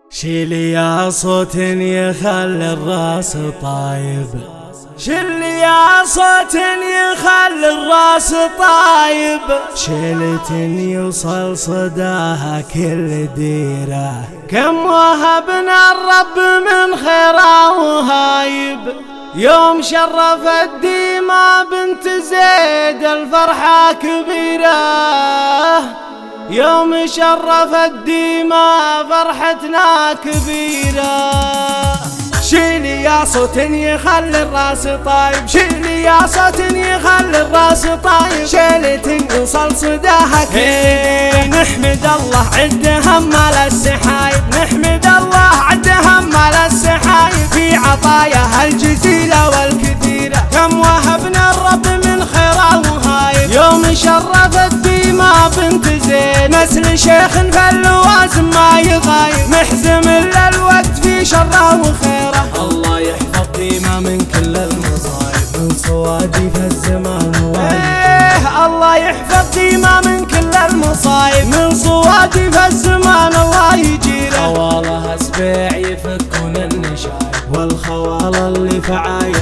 شيلي يا صوت يخلي الراس طايب، شيلي يا صوت يخلي الراس طايب، شيلة يوصل صداها كل ديره، كم وهبنا الرب من خيره وهايب. يوم شرفت ديما بنت زيد الفرحة كبيرة، يوم شرفت ديما فرحتنا كبيرة. شيلي يا صوت يخلي الراس طايب، شيلي يا صوت يخلي الراس طايب، شيلة يوصل صداها كبيرة. نحمد الله عد هم على السحايب، نحمد الله عد هم على السحايب، في عطاياها الجزيلة والكثيرة، كم وهبنا الرب من خيره وهايب. يوم شرفت ديما بنت زين نسل شيخ فاللوازم ما يغايب، محزم الا الوقت في شره وخيره. الله يحفظ ديما من كل المصايب، من صوادف الزمان وايد. الله يحفظ ديما من كل المصايب، من صوادف الزمان الله يجيره. خوالها سبيع يفكون النشايب، والخوالة اللي فعايل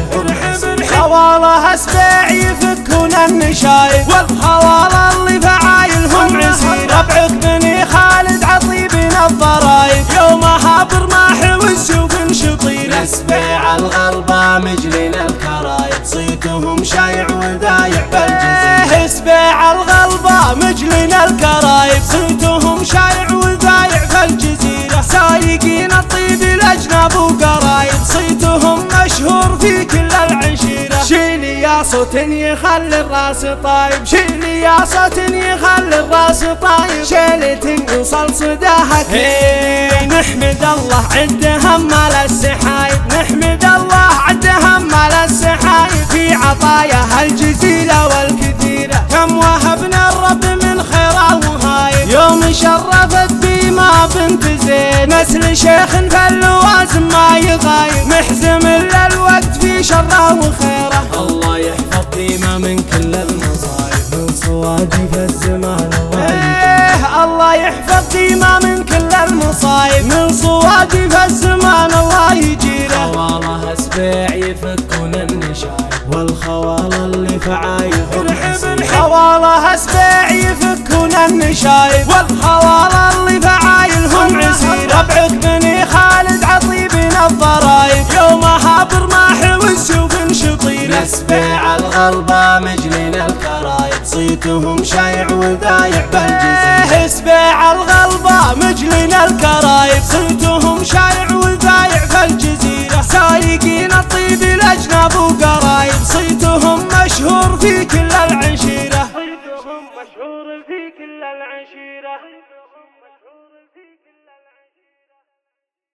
خوالها سبيع يفكون النشايب، والخوالة اللي فعايلهم عسير. ربعك بني خالد عطيبنا الضرايب، يومها برماح والسيوف شطير. سبيع الغلبة مجلنا الكرايب، صيتهم شايع وذايع بالجزيرة. سبيع الغلبة مجلنا الكرايب، صيتهم شايع وذايع بالجزيرة. سايقين الطيب الأجناب وقرايب، صيتهم مشهور في كل العشيرة. شيلي يا صوت يخلي الراس طايب، شيلي يا صوت يخلي الراس طايب، شيلة يوصل صداها كبير. نحمد الله عد هم على السحايب، نحمد الله عد هم على السحايب، في عطاياها الجزيلة والكثيرة، كم وهبنا الرب من خيره وهايب. يوم شرفت ديما بنت زين نسل شيخ فاللوازم ما يغايب، محزم الا الوقت في شره وخيره. الله يحفظ ديما من كل المصايب، من صوادف الزمان وايد. الله يحفظ ديما من كل المصايب، من صوادف الزمان الله يجيره. خوالها سبيع يفكون النشايب، والخوالة اللي فعايلهم عسير. خوالها سبيع يفكون النشايب، والخوالة اللي فعايلهم عسير. ربعك بني خالد عطيبنا الضرايب، يومها برماح والسيوف شطير. سبيع الغلبة مجلنا الكرايب، صيتهم شايع وذايع بالجزيرة. سبيع الغلبة مجلنا الكرايب، صيتهم شايع وذايع بالجزيرة. سايقين الطيب الأجناب وقرايب، صيتهم مشهور في كل العشيرة، صيتهم مشهور في كل العشيرة.